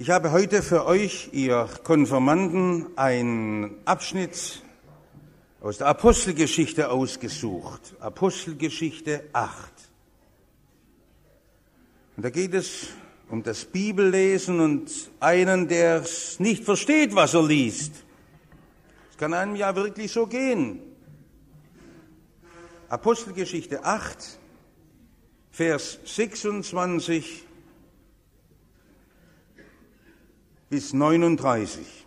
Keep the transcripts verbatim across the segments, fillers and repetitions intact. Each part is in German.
Ich habe heute für euch, ihr Konfirmanden, einen Abschnitt aus der Apostelgeschichte ausgesucht. Apostelgeschichte acht. Und da geht es um das Bibellesen und einen, der es nicht versteht, was er liest. Es kann einem ja wirklich so gehen. Apostelgeschichte acht, Vers sechsundzwanzig bis neununddreißig.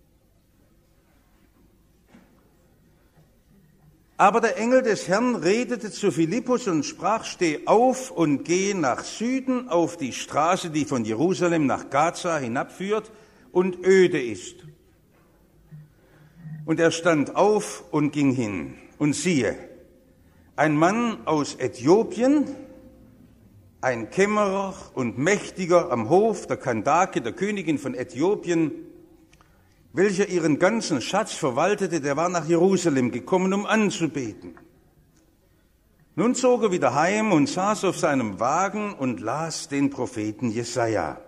Aber der Engel des Herrn redete zu Philippus und sprach: Steh auf und geh nach Süden auf die Straße, die von Jerusalem nach Gaza hinabführt und öde ist. Und er stand auf und ging hin. Und siehe, ein Mann aus Äthiopien, ein Kämmerer und Mächtiger am Hof der Kandake, der Königin von Äthiopien, welcher ihren ganzen Schatz verwaltete, der war nach Jerusalem gekommen, um anzubeten. Nun zog er wieder heim und saß auf seinem Wagen und las den Propheten Jesaja.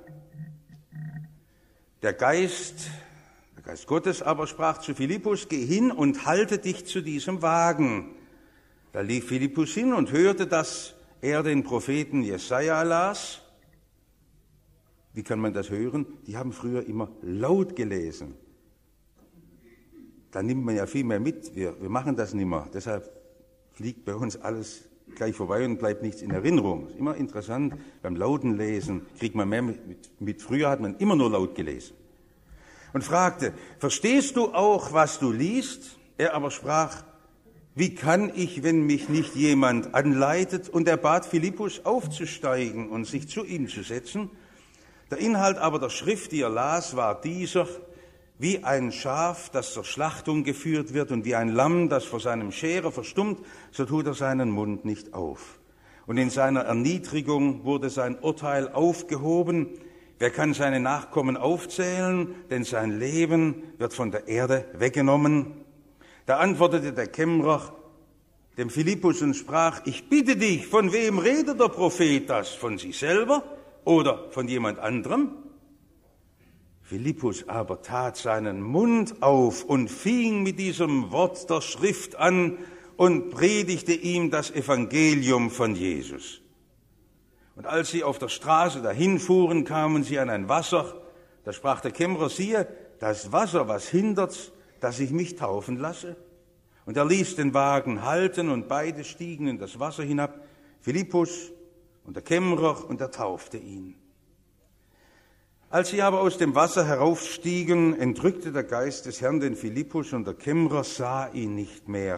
Der Geist, der Geist Gottes aber sprach zu Philippus: Geh hin und halte dich zu diesem Wagen. Da lief Philippus hin und hörte, dass er den Propheten Jesaja las. Wie kann man das hören? Die haben früher immer laut gelesen. Da nimmt man ja viel mehr mit. Wir, wir machen das nicht mehr. Deshalb fliegt bei uns alles gleich vorbei und bleibt nichts in Erinnerung. Ist immer interessant. Beim lauten Lesen kriegt man mehr mit, mit, mit. Früher hat man immer nur laut gelesen. Und fragte: Verstehst du auch, was du liest? Er aber sprach: Wie kann ich, wenn mich nicht jemand anleitet? Und er bat Philippus aufzusteigen und sich zu ihm zu setzen. Der Inhalt aber der Schrift, die er las, war dieser: Wie ein Schaf, das zur Schlachtung geführt wird, und wie ein Lamm, das vor seinem Scherer verstummt, so tut er seinen Mund nicht auf. Und in seiner Erniedrigung wurde sein Urteil aufgehoben. Wer kann seine Nachkommen aufzählen? Denn sein Leben wird von der Erde weggenommen. Da antwortete der Kämmerer dem Philippus und sprach: Ich bitte dich, von wem redet der Prophet das? Von sich selber oder von jemand anderem? Philippus aber tat seinen Mund auf und fing mit diesem Wort der Schrift an und predigte ihm das Evangelium von Jesus. Und als sie auf der Straße dahin fuhren, kamen sie an ein Wasser. Da sprach der Kämmerer: Siehe, das Wasser, was hindert's, dass ich mich taufen lasse? Und er ließ den Wagen halten, und beide stiegen in das Wasser hinab, Philippus und der Kämmerer, und er taufte ihn. Als sie aber aus dem Wasser heraufstiegen, entrückte der Geist des Herrn den Philippus, und der Kämmerer sah ihn nicht mehr.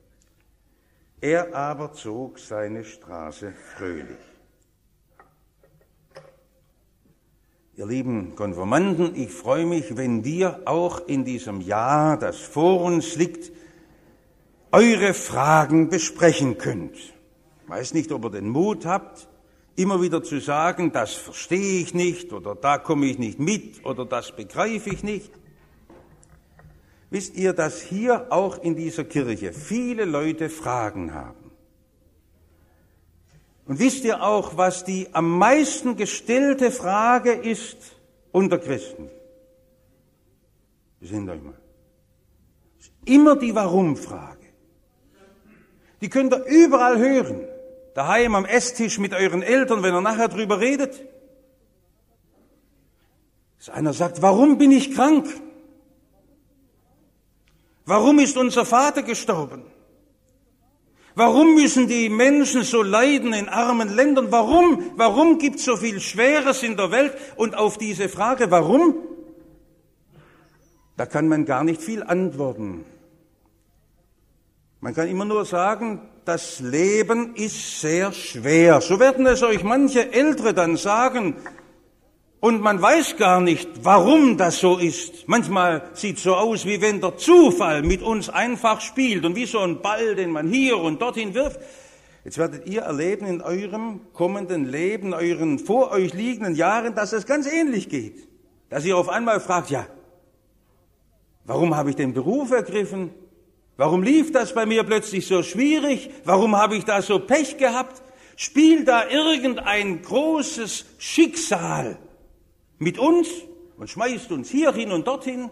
Er aber zog seine Straße fröhlich. Ihr lieben Konfirmanden, ich freue mich, wenn wir auch in diesem Jahr, das vor uns liegt, eure Fragen besprechen könnt. Ich weiß nicht, ob ihr den Mut habt, immer wieder zu sagen: Das verstehe ich nicht, oder da komme ich nicht mit, oder das begreife ich nicht. Wisst ihr, dass hier auch in dieser Kirche viele Leute Fragen haben? Und wisst ihr auch, was die am meisten gestellte Frage ist unter Christen? Besinnt euch mal. Das ist immer die Warum-Frage. Die könnt ihr überall hören. Daheim am Esstisch mit euren Eltern, wenn ihr nachher drüber redet. Dass einer sagt: Warum bin ich krank? Warum ist unser Vater gestorben? Warum müssen die Menschen so leiden in armen Ländern? Warum? Warum gibt es so viel Schweres in der Welt? Und auf diese Frage, warum, da kann man gar nicht viel antworten. Man kann immer nur sagen, das Leben ist sehr schwer. So werden es euch manche Ältere dann sagen. Und man weiß gar nicht, warum das so ist. Manchmal sieht es so aus, wie wenn der Zufall mit uns einfach spielt und wie so ein Ball, den man hier und dorthin wirft. Jetzt werdet ihr erleben in eurem kommenden Leben, euren vor euch liegenden Jahren, dass es ganz ähnlich geht. Dass ihr auf einmal fragt: Ja, warum habe ich den Beruf ergriffen? Warum lief das bei mir plötzlich so schwierig? Warum habe ich da so Pech gehabt? Spielt da irgendein großes Schicksal mit uns und schmeißt uns hierhin und dorthin.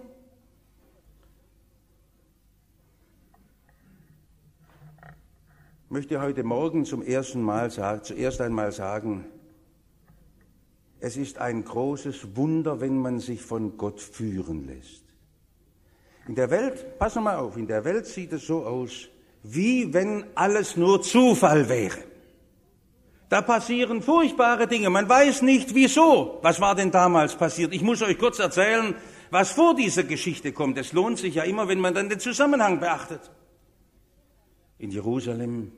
Ich möchte heute Morgen zum ersten Mal sagen, zuerst einmal sagen, es ist ein großes Wunder, wenn man sich von Gott führen lässt. In der Welt, pass mal auf, in der Welt sieht es so aus, wie wenn alles nur Zufall wäre. Da passieren furchtbare Dinge, man weiß nicht wieso. Was war denn damals passiert? Ich muss euch kurz erzählen, was vor dieser Geschichte kommt. Es lohnt sich ja immer, wenn man dann den Zusammenhang beachtet. In Jerusalem,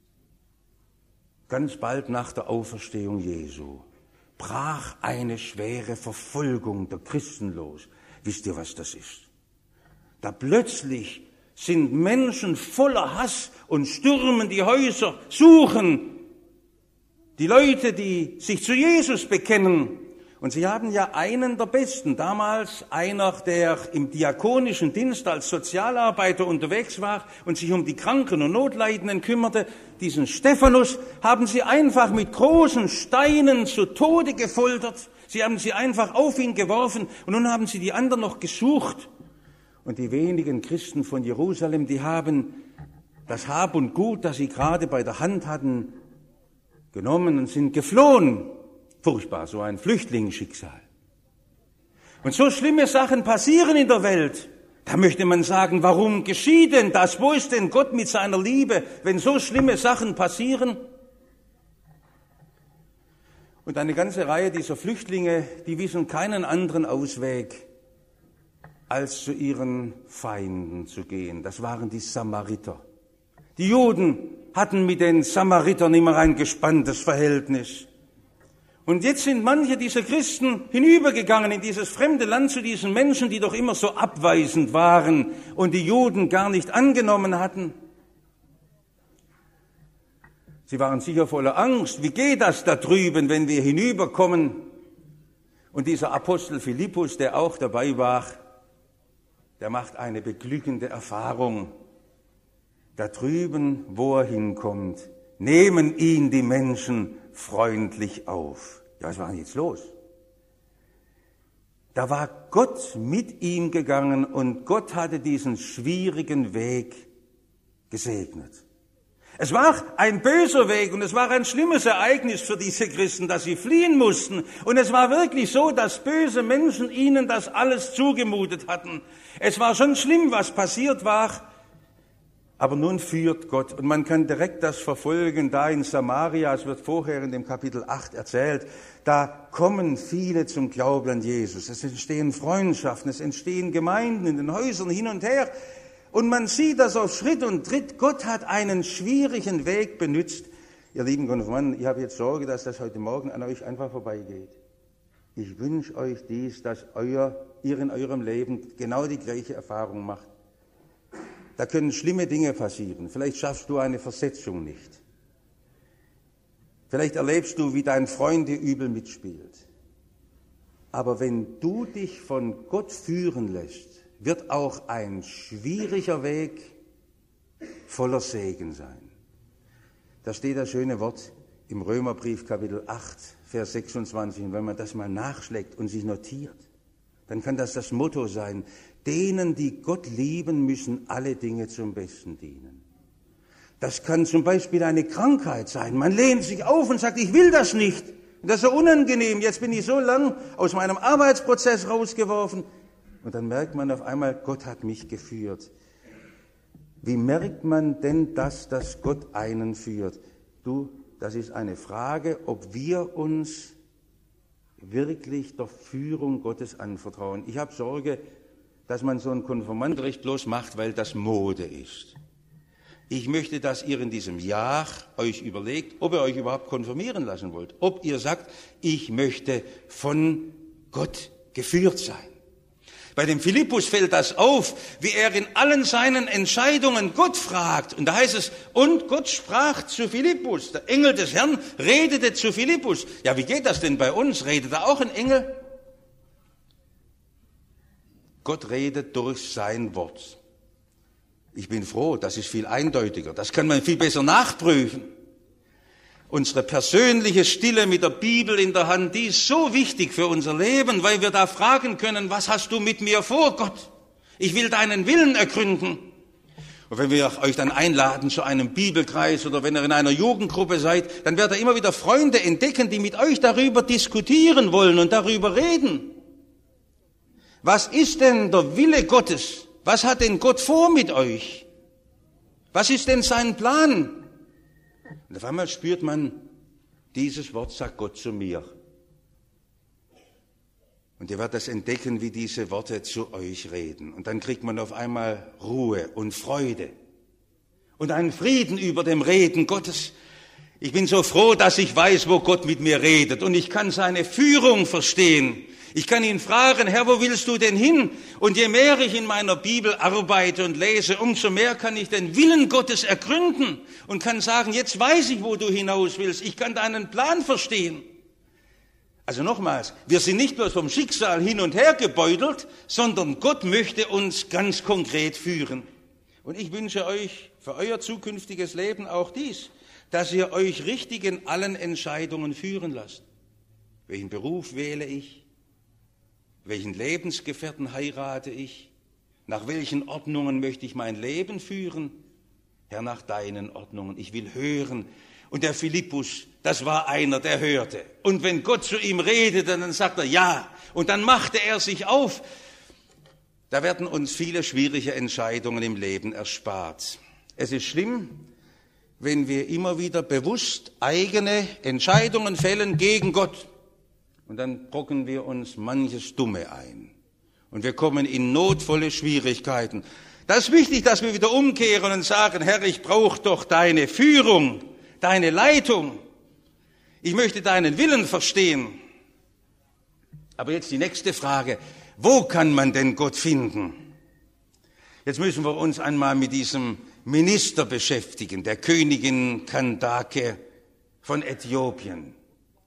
ganz bald nach der Auferstehung Jesu, brach eine schwere Verfolgung der Christen los. Wisst ihr, was das ist? Da plötzlich sind Menschen voller Hass und stürmen die Häuser, suchen die Leute, die sich zu Jesus bekennen. Und sie haben ja einen der Besten, damals einer, der im diakonischen Dienst als Sozialarbeiter unterwegs war und sich um die Kranken und Notleidenden kümmerte, diesen Stephanus, haben sie einfach mit großen Steinen zu Tode gefoltert. Sie haben sie einfach auf ihn geworfen und nun haben sie die anderen noch gesucht. Und die wenigen Christen von Jerusalem, die haben das Hab und Gut, das sie gerade bei der Hand hatten, genommen und sind geflohen. Furchtbar, so ein Flüchtlingsschicksal. Und so schlimme Sachen passieren in der Welt. Da möchte man sagen, warum geschieht denn das? Wo ist denn Gott mit seiner Liebe, wenn so schlimme Sachen passieren? Und eine ganze Reihe dieser Flüchtlinge, die wissen keinen anderen Ausweg, als zu ihren Feinden zu gehen. Das waren die Samariter. Die Juden hatten mit den Samaritern immer ein gespanntes Verhältnis. Und jetzt sind manche dieser Christen hinübergegangen in dieses fremde Land zu diesen Menschen, die doch immer so abweisend waren und die Juden gar nicht angenommen hatten. Sie waren sicher voller Angst. Wie geht das da drüben, wenn wir hinüberkommen? Und dieser Apostel Philippus, der auch dabei war, der macht eine beglückende Erfahrung. Da drüben, wo er hinkommt, nehmen ihn die Menschen freundlich auf. Ja, was war denn jetzt los? Da war Gott mit ihm gegangen und Gott hatte diesen schwierigen Weg gesegnet. Es war ein böser Weg und es war ein schlimmes Ereignis für diese Christen, dass sie fliehen mussten. Und es war wirklich so, dass böse Menschen ihnen das alles zugemutet hatten. Es war schon schlimm, was passiert war. Aber nun führt Gott, und man kann direkt das verfolgen, da in Samaria, es wird vorher in dem Kapitel acht erzählt, da kommen viele zum Glauben an Jesus. Es entstehen Freundschaften, es entstehen Gemeinden in den Häusern hin und her. Und man sieht das auf Schritt und Tritt. Gott hat einen schwierigen Weg benutzt. Ihr lieben Konfirmanden, ich habe jetzt Sorge, dass das heute Morgen an euch einfach vorbeigeht. Ich wünsche euch dies, dass euer, ihr in eurem Leben genau die gleiche Erfahrung macht. Da können schlimme Dinge passieren. Vielleicht schaffst du eine Versetzung nicht. Vielleicht erlebst du, wie dein Freund dir übel mitspielt. Aber wenn du dich von Gott führen lässt, wird auch ein schwieriger Weg voller Segen sein. Da steht das schöne Wort im Römerbrief Kapitel acht, Vers sechsundzwanzig. Und wenn man das mal nachschlägt und sich notiert, dann kann das das Motto sein: Denen, die Gott lieben, müssen alle Dinge zum Besten dienen. Das kann zum Beispiel eine Krankheit sein. Man lehnt sich auf und sagt, ich will das nicht. Das ist so unangenehm. Jetzt bin ich so lang aus meinem Arbeitsprozess rausgeworfen. Und dann merkt man auf einmal, Gott hat mich geführt. Wie merkt man denn das, dass Gott einen führt? Du, das ist eine Frage, ob wir uns wirklich der Führung Gottes anvertrauen. Ich habe Sorge, dass man so einen Konfirmandrecht bloß macht, weil das Mode ist. Ich möchte, dass ihr in diesem Jahr euch überlegt, ob ihr euch überhaupt konfirmieren lassen wollt. Ob ihr sagt, ich möchte von Gott geführt sein. Bei dem Philippus fällt das auf, wie er in allen seinen Entscheidungen Gott fragt. Und da heißt es, und Gott sprach zu Philippus. Der Engel des Herrn redete zu Philippus. Ja, wie geht das denn bei uns? Redet da auch ein Engel? Gott redet durch sein Wort. Ich bin froh, das ist viel eindeutiger. Das kann man viel besser nachprüfen. Unsere persönliche Stille mit der Bibel in der Hand, die ist so wichtig für unser Leben, weil wir da fragen können, was hast du mit mir vor, Gott? Ich will deinen Willen ergründen. Und wenn wir euch dann einladen zu einem Bibelkreis oder wenn ihr in einer Jugendgruppe seid, dann werdet ihr immer wieder Freunde entdecken, die mit euch darüber diskutieren wollen und darüber reden. Was ist denn der Wille Gottes? Was hat denn Gott vor mit euch? Was ist denn sein Plan? Und auf einmal spürt man, dieses Wort sagt Gott zu mir. Und ihr werdet das entdecken, wie diese Worte zu euch reden. Und dann kriegt man auf einmal Ruhe und Freude und einen Frieden über dem Reden Gottes. Ich bin so froh, dass ich weiß, wo Gott mit mir redet. Und ich kann seine Führung verstehen. Ich kann ihn fragen, Herr, wo willst du denn hin? Und je mehr ich in meiner Bibel arbeite und lese, umso mehr kann ich den Willen Gottes ergründen und kann sagen, jetzt weiß ich, wo du hinaus willst. Ich kann deinen Plan verstehen. Also nochmals, wir sind nicht bloß vom Schicksal hin und her gebeutelt, sondern Gott möchte uns ganz konkret führen. Und ich wünsche euch für euer zukünftiges Leben auch dies, dass ihr euch richtig in allen Entscheidungen führen lasst. Welchen Beruf wähle ich? Welchen Lebensgefährten heirate ich? Nach welchen Ordnungen möchte ich mein Leben führen? Herr, nach deinen Ordnungen. Ich will hören. Und der Philippus, das war einer, der hörte. Und wenn Gott zu ihm redete, dann sagt er ja. Und dann machte er sich auf. Da werden uns viele schwierige Entscheidungen im Leben erspart. Es ist schlimm, wenn wir immer wieder bewusst eigene Entscheidungen fällen gegen Gott. Und dann brocken wir uns manches Dumme ein. Und wir kommen in notvolle Schwierigkeiten. Das ist wichtig, dass wir wieder umkehren und sagen, Herr, ich brauche doch deine Führung, deine Leitung. Ich möchte deinen Willen verstehen. Aber jetzt die nächste Frage. Wo kann man denn Gott finden? Jetzt müssen wir uns einmal mit diesem Minister beschäftigen, der Königin Kandake von Äthiopien.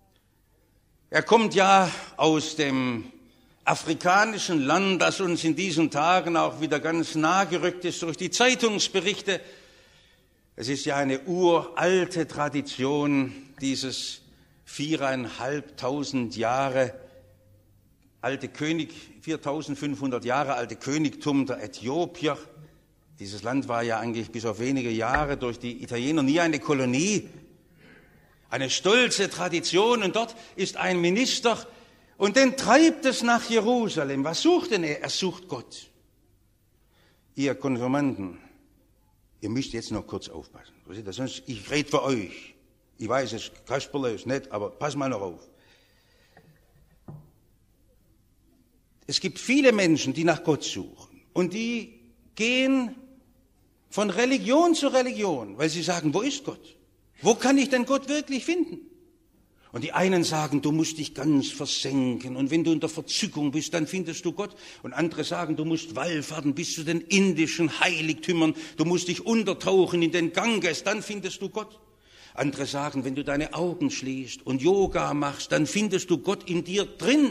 Er kommt ja aus dem afrikanischen Land, das uns in diesen Tagen auch wieder ganz nahe gerückt ist durch die Zeitungsberichte. Es ist ja eine uralte Tradition, dieses viereinhalbtausend Jahre alte König, viertausendfünfhundert Jahre alte Königtum der Äthiopier. Dieses Land war ja eigentlich bis auf wenige Jahre durch die Italiener nie eine Kolonie. Eine stolze Tradition, und dort ist ein Minister und den treibt es nach Jerusalem. Was sucht denn er? Er sucht Gott. Ihr Konfirmanden, ihr müsst jetzt noch kurz aufpassen. Sonst, ich rede für euch. Ich weiß, es ist Kasperle, ist nett, aber pass mal noch auf. Es gibt viele Menschen, die nach Gott suchen und die gehen von Religion zu Religion, weil sie sagen, wo ist Gott? Wo kann ich denn Gott wirklich finden? Und die einen sagen, du musst dich ganz versenken und wenn du in der Verzückung bist, dann findest du Gott. Und andere sagen, du musst wallfahrten bis zu den indischen Heiligtümern, du musst dich untertauchen in den Ganges, dann findest du Gott. Andere sagen, wenn du deine Augen schließt und Yoga machst, dann findest du Gott in dir drin.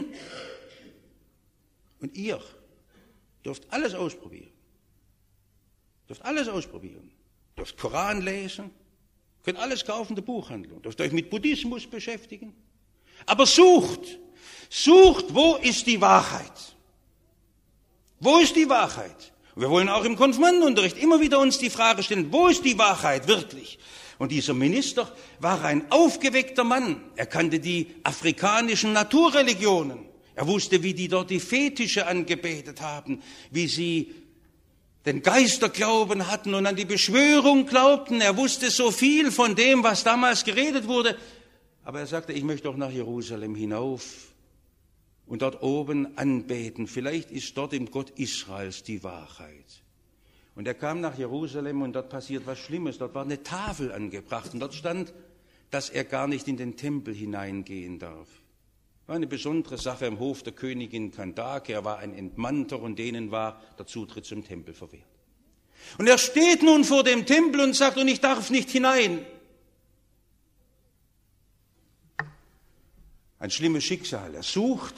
Und ihr dürft alles ausprobieren. Dürft alles ausprobieren. Dürft Koran lesen, könnt alles kaufen in der Buchhandlung, dürft euch mit Buddhismus beschäftigen. Aber sucht, sucht, wo ist die Wahrheit? Wo ist die Wahrheit? Und wir wollen auch im Konfirmandenunterricht immer wieder uns die Frage stellen, wo ist die Wahrheit wirklich? Und dieser Minister war ein aufgeweckter Mann. Er kannte die afrikanischen Naturreligionen. Er wusste, wie die dort die Fetische angebetet haben, wie sie den Geisterglauben hatten und an die Beschwörung glaubten. Er wusste so viel von dem, was damals geredet wurde. Aber er sagte, ich möchte doch nach Jerusalem hinauf und dort oben anbeten. Vielleicht ist dort im Gott Israels die Wahrheit. Und er kam nach Jerusalem und dort passiert was Schlimmes. Dort war eine Tafel angebracht und dort stand, dass er gar nicht in den Tempel hineingehen darf. War eine besondere Sache im Hof der Königin Kandake. Er war ein Entmannter und denen war der Zutritt zum Tempel verwehrt. Und er steht nun vor dem Tempel und sagt, und ich darf nicht hinein. Ein schlimmes Schicksal. Er sucht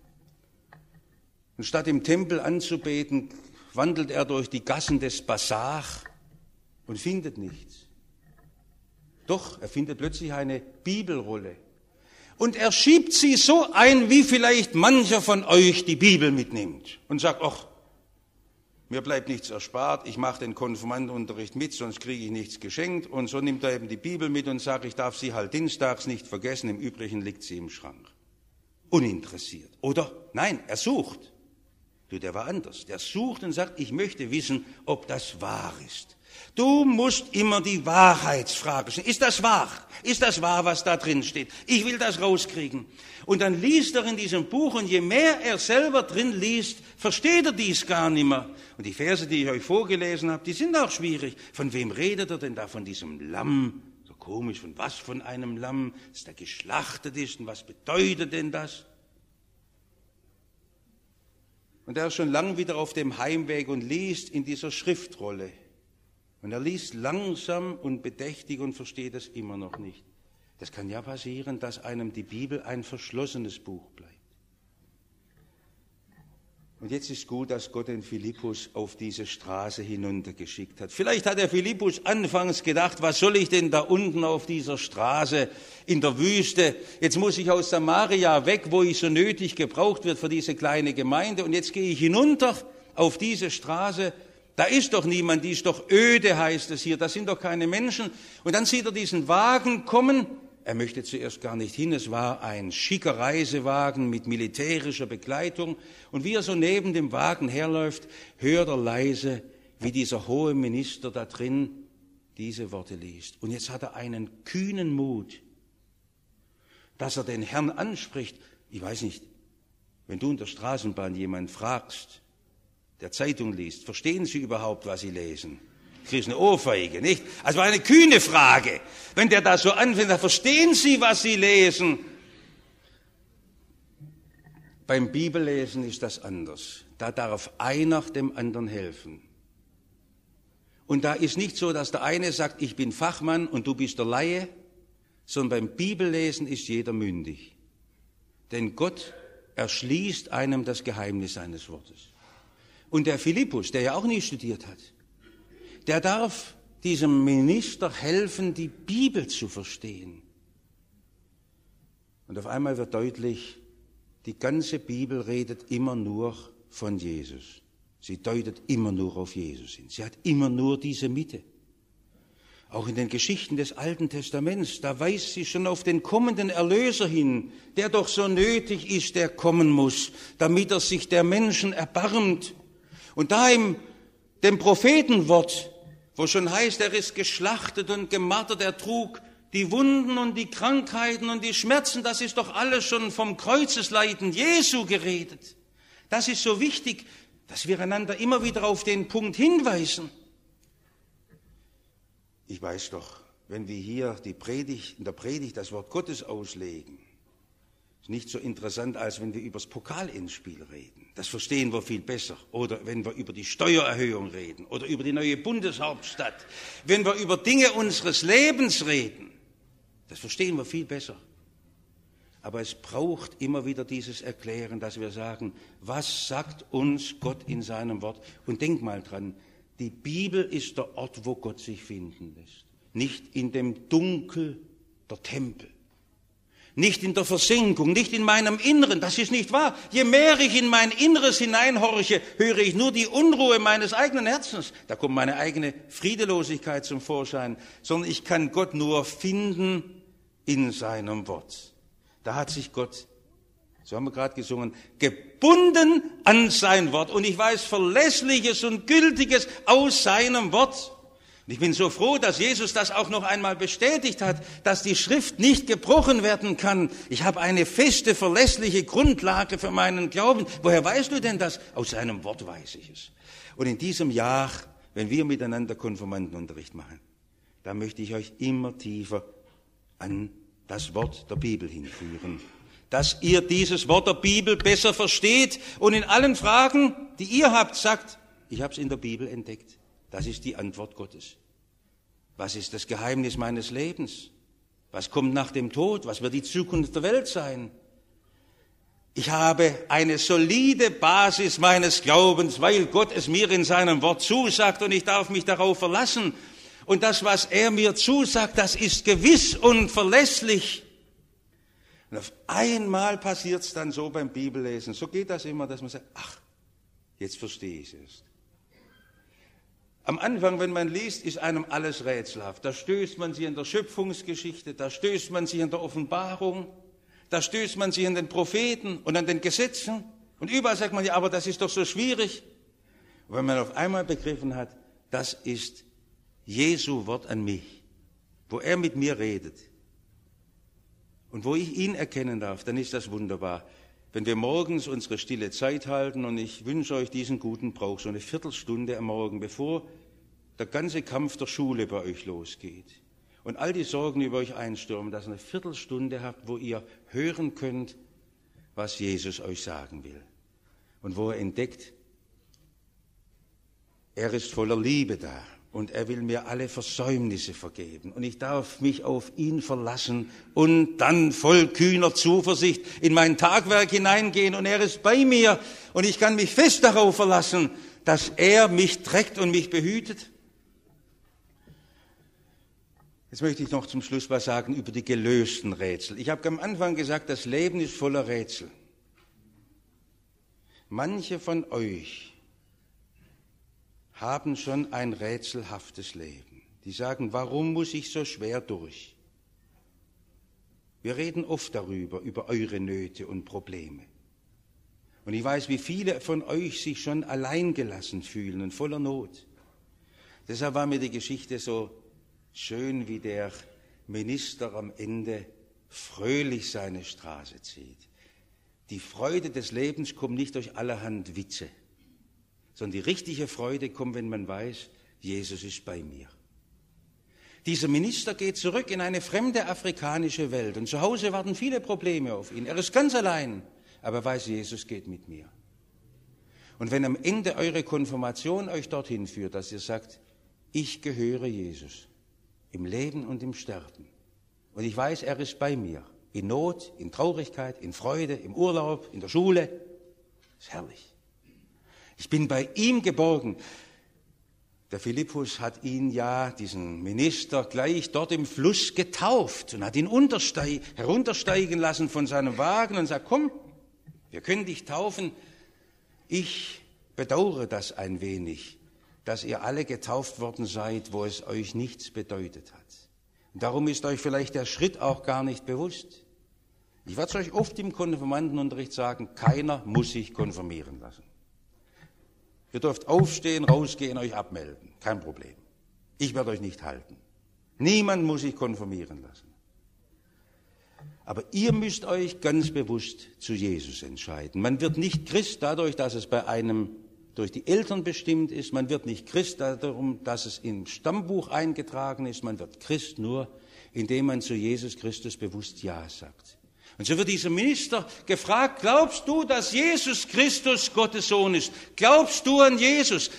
und statt im Tempel anzubeten, wandelt er durch die Gassen des Basar und findet nichts. Doch, er findet plötzlich eine Bibelrolle. Und er schiebt sie so ein, wie vielleicht mancher von euch die Bibel mitnimmt und sagt, ach, mir bleibt nichts erspart, ich mache den Konfirmandenunterricht mit, sonst kriege ich nichts geschenkt. Und so nimmt er eben die Bibel mit und sagt, ich darf sie halt dienstags nicht vergessen, im Übrigen liegt sie im Schrank. Uninteressiert. Oder? Nein, er sucht. Du, der war anders. Der sucht und sagt, ich möchte wissen, ob das wahr ist. Du musst immer die Wahrheitsfrage stellen. Ist das wahr? Ist das wahr, was da drin steht? Ich will das rauskriegen. Und dann liest er in diesem Buch und je mehr er selber drin liest, versteht er dies gar nicht mehr. Und die Verse, die ich euch vorgelesen habe, die sind auch schwierig. Von wem redet er denn da? Von diesem Lamm? So komisch, von was von einem Lamm? Dass der geschlachtet ist und was bedeutet denn das? Und er ist schon lang wieder auf dem Heimweg und liest in dieser Schriftrolle. Und er liest langsam und bedächtig und versteht es immer noch nicht. Das kann ja passieren, dass einem die Bibel ein verschlossenes Buch bleibt. Und jetzt ist gut, dass Gott den Philippus auf diese Straße hinuntergeschickt hat. Vielleicht hat der Philippus anfangs gedacht, was soll ich denn da unten auf dieser Straße in der Wüste? Jetzt muss ich aus Samaria weg, wo ich so nötig gebraucht wird für diese kleine Gemeinde. Und jetzt gehe ich hinunter auf diese Straße. Da ist doch niemand, die ist doch öde, heißt es hier. Da sind doch keine Menschen. Und dann sieht er diesen Wagen kommen. Er möchte zuerst gar nicht hin, es war ein schicker Reisewagen mit militärischer Begleitung. Und wie er so neben dem Wagen herläuft, hört er leise, wie dieser hohe Minister da drin diese Worte liest. Und jetzt hat er einen kühnen Mut, dass er den Herrn anspricht. Ich weiß nicht, wenn du in der Straßenbahn jemanden fragst, der Zeitung liest, verstehen Sie überhaupt, was Sie lesen? Du kriegst eine Ohrfeige, nicht? Also war eine kühne Frage. Wenn der da so anfängt, dann verstehen Sie, was Sie lesen. Beim Bibellesen ist das anders. Da darf einer dem anderen helfen. Und da ist nicht so, dass der eine sagt, ich bin Fachmann und du bist der Laie, sondern beim Bibellesen ist jeder mündig. Denn Gott erschließt einem das Geheimnis seines Wortes. Und der Philippus, der ja auch nie studiert hat, der darf diesem Minister helfen, die Bibel zu verstehen. Und auf einmal wird deutlich, die ganze Bibel redet immer nur von Jesus. Sie deutet immer nur auf Jesus hin. Sie hat immer nur diese Mitte. Auch in den Geschichten des Alten Testaments, da weist sie schon auf den kommenden Erlöser hin, der doch so nötig ist, der kommen muss, damit er sich der Menschen erbarmt. Und da im dem Prophetenwort, wo schon heißt, er ist geschlachtet und gemartert, er trug die Wunden und die Krankheiten und die Schmerzen, das ist doch alles schon vom Kreuzesleiden Jesu geredet. Das ist so wichtig, dass wir einander immer wieder auf den Punkt hinweisen. Ich weiß doch, wenn wir hier die Predigt, in der Predigt das Wort Gottes auslegen, ist nicht so interessant, als wenn wir über das Pokalendspiel reden. Das verstehen wir viel besser. Oder wenn wir über die Steuererhöhung reden oder über die neue Bundeshauptstadt. Wenn wir über Dinge unseres Lebens reden, das verstehen wir viel besser. Aber es braucht immer wieder dieses Erklären, dass wir sagen, was sagt uns Gott in seinem Wort? Und denk mal dran, die Bibel ist der Ort, wo Gott sich finden lässt. Nicht in dem Dunkel der Tempel. Nicht in der Versenkung, nicht in meinem Inneren, das ist nicht wahr. Je mehr ich in mein Inneres hineinhorche, höre ich nur die Unruhe meines eigenen Herzens. Da kommt meine eigene Friedelosigkeit zum Vorschein, sondern ich kann Gott nur finden in seinem Wort. Da hat sich Gott, so haben wir gerade gesungen, gebunden an sein Wort. Und ich weiß Verlässliches und Gültiges aus seinem Wort. Und ich bin so froh, dass Jesus das auch noch einmal bestätigt hat, dass die Schrift nicht gebrochen werden kann. Ich habe eine feste, verlässliche Grundlage für meinen Glauben. Woher weißt du denn das? Aus seinem Wort weiß ich es. Und in diesem Jahr, wenn wir miteinander Konfirmandenunterricht machen, da möchte ich euch immer tiefer an das Wort der Bibel hinführen. Dass ihr dieses Wort der Bibel besser versteht und in allen Fragen, die ihr habt, sagt, ich habe es in der Bibel entdeckt. Das ist die Antwort Gottes. Was ist das Geheimnis meines Lebens? Was kommt nach dem Tod? Was wird die Zukunft der Welt sein? Ich habe eine solide Basis meines Glaubens, weil Gott es mir in seinem Wort zusagt und ich darf mich darauf verlassen. Und das, was er mir zusagt, das ist gewiss und verlässlich. Und auf einmal passiert es dann so beim Bibellesen. So geht das immer, dass man sagt, ach, jetzt verstehe ich es erst. Am Anfang, wenn man liest, ist einem alles rätselhaft. Da stößt man sich in der Schöpfungsgeschichte, da stößt man sich in der Offenbarung, da stößt man sich an den Propheten und an den Gesetzen. Und überall sagt man, ja, aber das ist doch so schwierig. Und wenn man auf einmal begriffen hat, das ist Jesu Wort an mich, wo er mit mir redet und wo ich ihn erkennen darf, dann ist das wunderbar. Wenn wir morgens unsere stille Zeit halten, und ich wünsche euch diesen guten Brauch, so eine Viertelstunde am Morgen, bevor der ganze Kampf der Schule bei euch losgeht und all die Sorgen über euch einstürmen, dass ihr eine Viertelstunde habt, wo ihr hören könnt, was Jesus euch sagen will. Und wo er entdeckt, er ist voller Liebe da. Und er will mir alle Versäumnisse vergeben. Und ich darf mich auf ihn verlassen und dann voll kühner Zuversicht in mein Tagwerk hineingehen. Und er ist bei mir. Und ich kann mich fest darauf verlassen, dass er mich trägt und mich behütet. Jetzt möchte ich noch zum Schluss was sagen über die gelösten Rätsel. Ich habe am Anfang gesagt, das Leben ist voller Rätsel. Manche von euch haben schon ein rätselhaftes Leben. Die sagen, warum muss ich so schwer durch? Wir reden oft darüber, über eure Nöte und Probleme. Und ich weiß, wie viele von euch sich schon alleingelassen fühlen und voller Not. Deshalb war mir die Geschichte so schön, wie der Minister am Ende fröhlich seine Straße zieht. Die Freude des Lebens kommt nicht durch allerhand Witze, sondern die richtige Freude kommt, wenn man weiß, Jesus ist bei mir. Dieser Minister geht zurück in eine fremde afrikanische Welt und zu Hause warten viele Probleme auf ihn. Er ist ganz allein, aber er weiß, Jesus geht mit mir. Und wenn am Ende eure Konfirmation euch dorthin führt, dass ihr sagt, ich gehöre Jesus im Leben und im Sterben und ich weiß, er ist bei mir, in Not, in Traurigkeit, in Freude, im Urlaub, in der Schule, das ist herrlich. Ich bin bei ihm geborgen. Der Philippus hat ihn ja, diesen Minister, gleich dort im Fluss getauft und hat ihn heruntersteigen lassen von seinem Wagen und sagt, komm, wir können dich taufen. Ich bedauere das ein wenig, dass ihr alle getauft worden seid, wo es euch nichts bedeutet hat. Und darum ist euch vielleicht der Schritt auch gar nicht bewusst. Ich werde es euch oft im Konfirmandenunterricht sagen, keiner muss sich konfirmieren lassen. Ihr dürft aufstehen, rausgehen, euch abmelden. Kein Problem. Ich werde euch nicht halten. Niemand muss sich konfirmieren lassen. Aber ihr müsst euch ganz bewusst zu Jesus entscheiden. Man wird nicht Christ dadurch, dass es bei einem durch die Eltern bestimmt ist. Man wird nicht Christ darum, dass es im Stammbuch eingetragen ist. Man wird Christ nur, indem man zu Jesus Christus bewusst Ja sagt. Und so wird dieser Minister gefragt, glaubst du, dass Jesus Christus Gottes Sohn ist? Glaubst du an Jesus?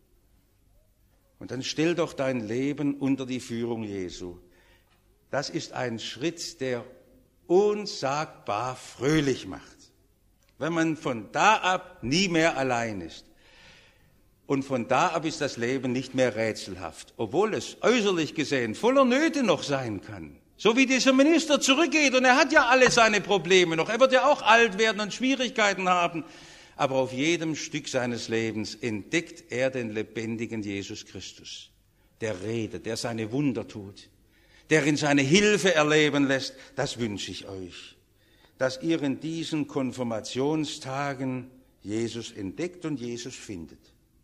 Und dann stell doch dein Leben unter die Führung Jesu. Das ist ein Schritt, der unsagbar fröhlich macht. Wenn man von da ab nie mehr allein ist. Und von da ab ist das Leben nicht mehr rätselhaft, obwohl es äußerlich gesehen voller Nöte noch sein kann. So wie dieser Minister zurückgeht, und er hat ja alle seine Probleme noch, er wird ja auch alt werden und Schwierigkeiten haben, aber auf jedem Stück seines Lebens entdeckt er den lebendigen Jesus Christus, der redet, der seine Wunder tut, der in seine Hilfe erleben lässt. Das wünsche ich euch, dass ihr in diesen Konfirmationstagen Jesus entdeckt und Jesus findet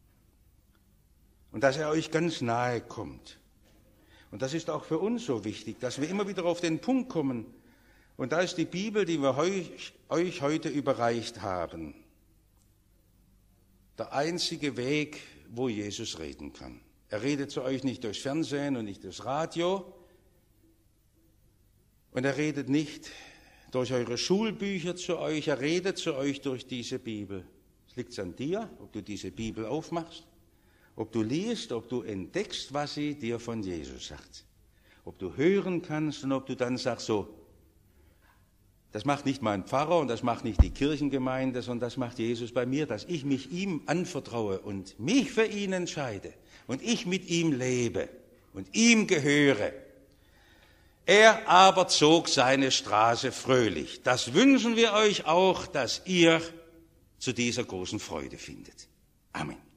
und dass er euch ganz nahe kommt. Und das ist auch für uns so wichtig, dass wir immer wieder auf den Punkt kommen. Und da ist die Bibel, die wir euch, euch heute überreicht haben, der einzige Weg, wo Jesus reden kann. Er redet zu euch nicht durchs Fernsehen und nicht durchs Radio. Und er redet nicht durch eure Schulbücher zu euch. Er redet zu euch durch diese Bibel. Es liegt an dir, ob du diese Bibel aufmachst, ob du liest, ob du entdeckst, was sie dir von Jesus sagt. Ob du hören kannst und ob du dann sagst, so, das macht nicht mein Pfarrer und das macht nicht die Kirchengemeinde, sondern das macht Jesus bei mir, dass ich mich ihm anvertraue und mich für ihn entscheide und ich mit ihm lebe und ihm gehöre. Er aber zog seine Straße fröhlich. Das wünschen wir euch auch, dass ihr zu dieser großen Freude findet. Amen.